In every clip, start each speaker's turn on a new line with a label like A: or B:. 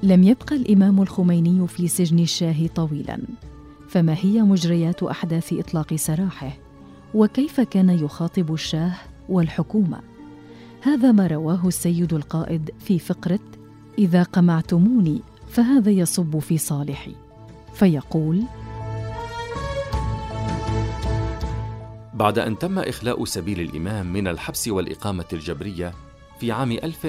A: لم يبقى الإمام الخميني في سجن الشاه طويلاً، فما هي مجريات أحداث إطلاق سراحه؟ وكيف كان يخاطب الشاه والحكومة؟ هذا ما رواه السيد القائد في فقرة إذا قمعتموني فهذا يصب في صالحي، فيقول:
B: بعد أن تم إخلاء سبيل الإمام من الحبس والإقامة الجبرية في عام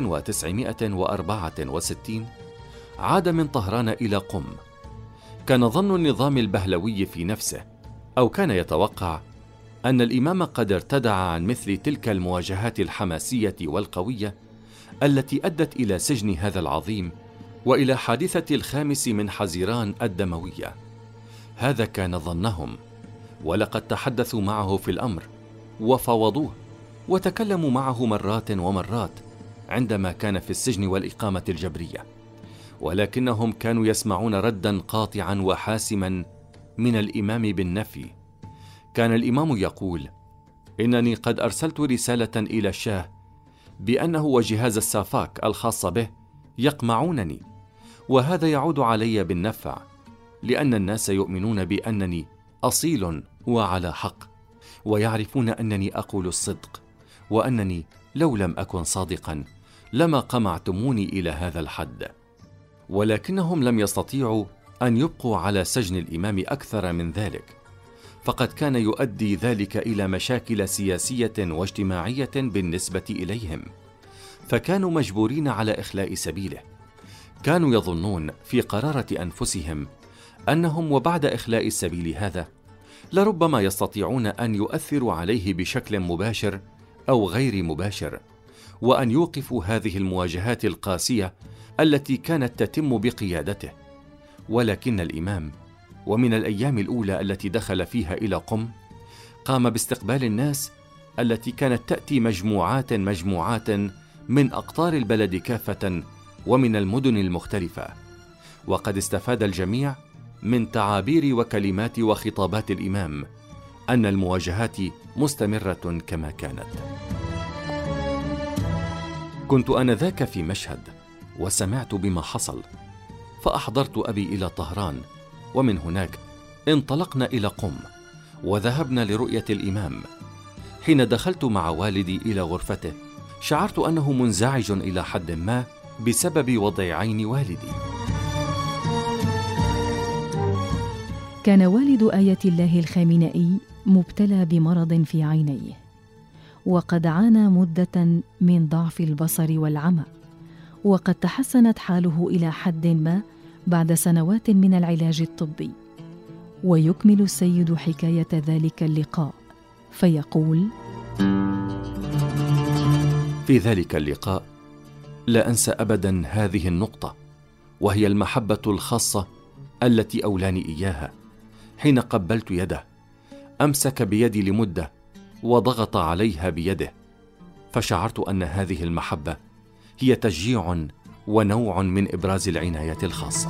B: 1964، عاد من طهران إلى قم. كان ظن النظام البهلوي في نفسه، أو كان يتوقع، أن الإمام قد ارتدع عن مثل تلك المواجهات الحماسية والقوية التي أدت إلى سجن هذا العظيم وإلى حادثة 5 من حزيران الدموية. هذا كان ظنهم، ولقد تحدثوا معه في الأمر وفاوضوه وتكلموا معه مرات ومرات عندما كان في السجن والإقامة الجبرية، ولكنهم كانوا يسمعون ردا قاطعا وحاسما من الإمام بالنفي. كان الإمام يقول: إنني قد أرسلت رسالة إلى الشاه بأنه وجهاز السافاك الخاص به يقمعونني، وهذا يعود علي بالنفع، لأن الناس يؤمنون بأنني أصيل وعلى حق، ويعرفون أنني أقول الصدق، وأنني لو لم أكن صادقا لما قمعتموني إلى هذا الحد. ولكنهم لم يستطيعوا أن يبقوا على سجن الإمام أكثر من ذلك، فقد كان يؤدي ذلك إلى مشاكل سياسية واجتماعية بالنسبة إليهم، فكانوا مجبورين على إخلاء سبيله. كانوا يظنون في قرارة أنفسهم أنهم وبعد إخلاء السبيل هذا لربما يستطيعون أن يؤثروا عليه بشكل مباشر أو غير مباشر، وأن يوقفوا هذه المواجهات القاسية التي كانت تتم بقيادته. ولكن الإمام، ومن الأيام الأولى التي دخل فيها إلى قم، قام باستقبال الناس التي كانت تأتي مجموعات من أقطار البلد كافة ومن المدن المختلفة، وقد استفاد الجميع من تعابير وكلمات وخطابات الإمام أن المواجهات مستمرة كما كانت. كنت آنذاك في مشهد وسمعت بما حصل، فأحضرت أبي إلى طهران، ومن هناك انطلقنا إلى قم وذهبنا لرؤية الإمام. حين دخلت مع والدي إلى غرفته شعرت أنه منزعج إلى حد ما بسبب وضع عين والدي.
A: كان والد آية الله الخامنئي مبتلى بمرض في عينيه، وقد عانى مدة من ضعف البصر والعمى، وقد تحسنت حاله إلى حد ما بعد سنوات من العلاج الطبي. ويكمل السيد حكاية ذلك اللقاء فيقول:
B: في ذلك اللقاء لا أنسى أبدا هذه النقطة، وهي المحبة الخاصة التي أولاني إياها. حين قبلت يده أمسك بيدي لمدة وضغط عليها بيده، فشعرت أن هذه المحبة هي تشجيع ونوع من إبراز العناية الخاصة.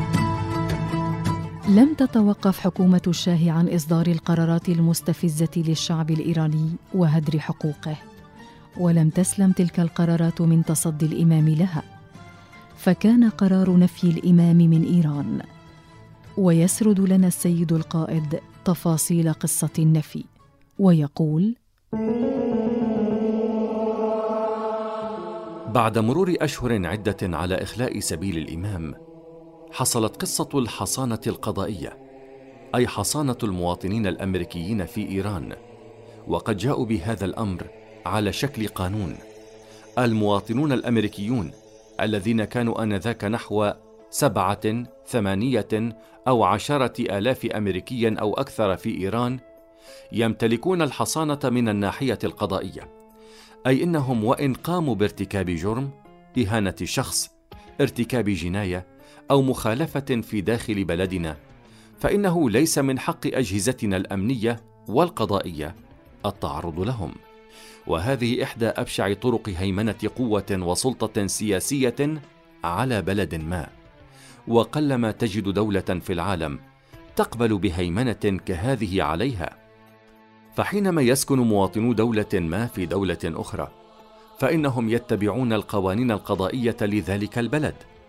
A: لم تتوقف حكومة الشاه عن إصدار القرارات المستفزة للشعب الإيراني وهدر حقوقه، ولم تسلم تلك القرارات من تصدي الإمام لها، فكان قرار نفي الإمام من إيران. ويسرد لنا السيد القائد تفاصيل قصة النفي ويقول:
B: بعد مرور أشهر عدة على إخلاء سبيل الإمام، حصلت قصة الحصانة القضائية، أي حصانة المواطنين الأمريكيين في إيران، وقد جاءوا بهذا الأمر على شكل قانون. المواطنون الأمريكيون الذين كانوا آنذاك نحو 7 8 أو 10 آلاف أمريكي أو أكثر في إيران يمتلكون الحصانة من الناحية القضائية، أي إنهم وإن قاموا بارتكاب جرم، إهانة شخص، ارتكاب جناية أو مخالفة في داخل بلدنا، فإنه ليس من حق أجهزتنا الأمنية والقضائية التعرض لهم. وهذه إحدى أبشع طرق هيمنة قوة وسلطة سياسية على بلد ما، وقلما تجد دولة في العالم تقبل بهيمنة كهذه عليها. فحينما يسكن مواطنو دولة ما في دولة أخرى، فإنهم يتبعون القوانين القضائية لذلك البلد،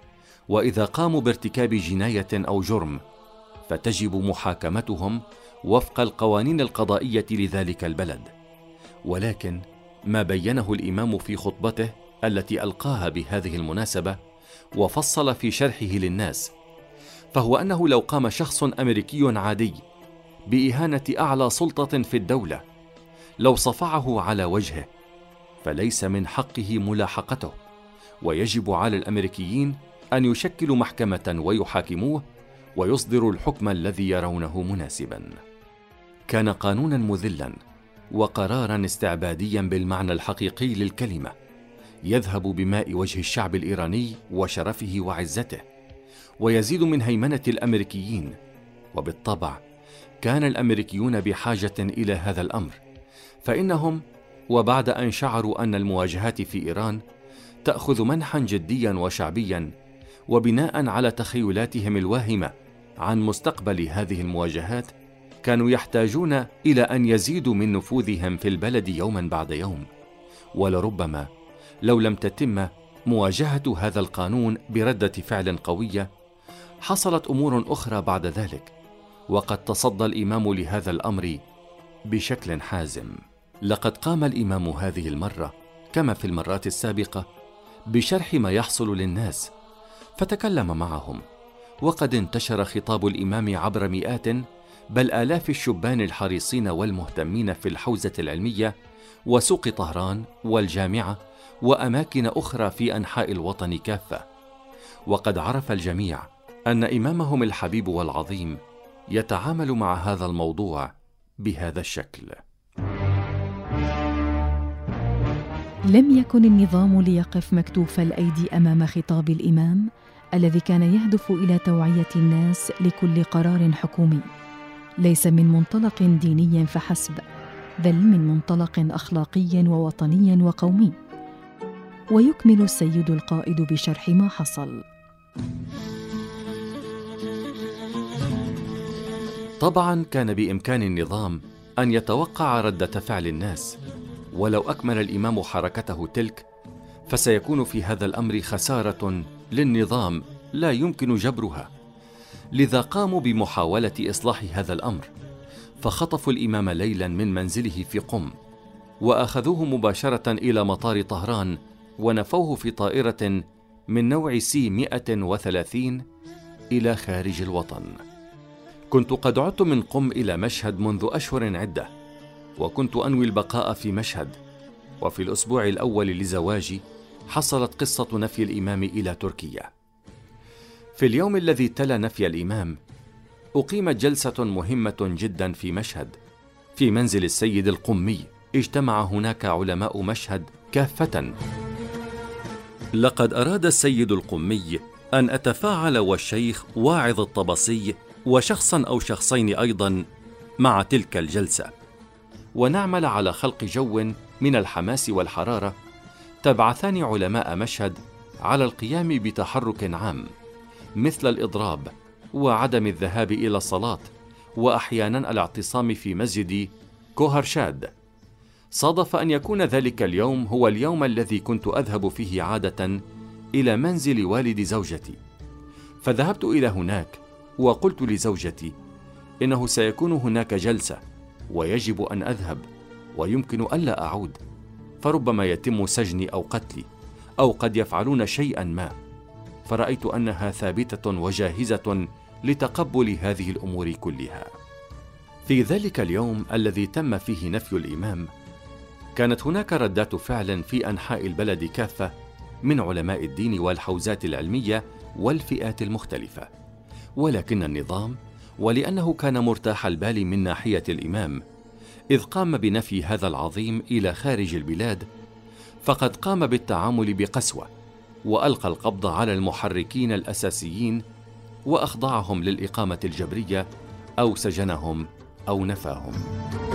B: وإذا قاموا بارتكاب جناية أو جرم فتجب محاكمتهم وفق القوانين القضائية لذلك البلد. ولكن ما بينه الإمام في خطبته التي ألقاها بهذه المناسبة وفصل في شرحه للناس، فهو أنه لو قام شخص أمريكي عادي بإهانة أعلى سلطة في الدولة، لو صفعه على وجهه، فليس من حقه ملاحقته، ويجب على الأمريكيين أن يشكلوا محكمة ويحاكموه ويصدروا الحكم الذي يرونه مناسبا. كان قانونا مذلا وقرارا استعباديا بالمعنى الحقيقي للكلمة، يذهب بماء وجه الشعب الإيراني وشرفه وعزته، ويزيد من هيمنة الأمريكيين. وبالطبع كان الأمريكيون بحاجة إلى هذا الأمر، فإنهم وبعد أن شعروا أن المواجهات في إيران تأخذ منحا جديا وشعبيا، وبناء على تخيلاتهم الواهمة عن مستقبل هذه المواجهات، كانوا يحتاجون إلى أن يزيدوا من نفوذهم في البلد يوما بعد يوم. ولربما لو لم تتم مواجهة هذا القانون بردة فعل قوية، حصلت أمور أخرى بعد ذلك، وقد تصدى الإمام لهذا الأمر بشكل حازم. لقد قام الإمام هذه المرة كما في المرات السابقة بشرح ما يحصل للناس، فتكلم معهم، وقد انتشر خطاب الإمام عبر مئات بل آلاف الشبان الحريصين والمهتمين في الحوزة العلمية وسوق طهران والجامعة وأماكن أخرى في أنحاء الوطن كافة. وقد عرف الجميع أن إمامهم الحبيب والعظيم يتعامل مع هذا الموضوع بهذا الشكل.
A: لم يكن النظام ليقف مكتوف الأيدي أمام خطاب الإمام الذي كان يهدف إلى توعية الناس لكل قرار حكومي، ليس من منطلق ديني فحسب، بل من منطلق أخلاقي ووطني وقومي. ويكمل السيد القائد بشرح ما حصل.
B: طبعا كان بإمكان النظام أن يتوقع ردة فعل الناس، ولو أكمل الإمام حركته تلك فسيكون في هذا الأمر خسارة للنظام لا يمكن جبرها. لذا قاموا بمحاولة إصلاح هذا الأمر، فخطفوا الإمام ليلا من منزله في قم، وأخذوه مباشرة إلى مطار طهران، ونفوه في طائرة من نوع C-130 إلى خارج الوطن. كنت قد عدت من قم إلى مشهد منذ أشهر عدة، وكنت أنوي البقاء في مشهد. وفي الأسبوع الأول لزواجي حصلت قصة نفي الإمام إلى تركيا. في اليوم الذي تلا نفي الإمام أقيمت جلسة مهمة جدا في مشهد، في منزل السيد القمي. اجتمع هناك علماء مشهد كافة. لقد أراد السيد القمي أن أتفاعل والشيخ واعظ الطبسي وشخصا أو شخصين أيضا مع تلك الجلسة، ونعمل على خلق جو من الحماس والحرارة تبعثان علماء مشهد على القيام بتحرك عام، مثل الإضراب وعدم الذهاب إلى الصلاة، وأحيانا الاعتصام في مسجد كوهرشاد. صادف أن يكون ذلك اليوم هو اليوم الذي كنت أذهب فيه عادة إلى منزل والد زوجتي، فذهبت إلى هناك وقلت لزوجتي إنه سيكون هناك جلسة ويجب أن أذهب، ويمكن ألا أعود، فربما يتم سجني أو قتلي، أو قد يفعلون شيئا ما. فرأيت أنها ثابتة وجاهزة لتقبل هذه الأمور كلها. في ذلك اليوم الذي تم فيه نفي الإمام، كانت هناك ردات فعل في أنحاء البلد كافة من علماء الدين والحوزات العلمية والفئات المختلفة، ولكن النظام، ولأنه كان مرتاح البال من ناحية الإمام إذ قام بنفي هذا العظيم إلى خارج البلاد، فقد قام بالتعامل بقسوة، وألقى القبض على المحركين الأساسيين وأخضعهم للإقامة الجبرية أو سجنهم أو نفاهم.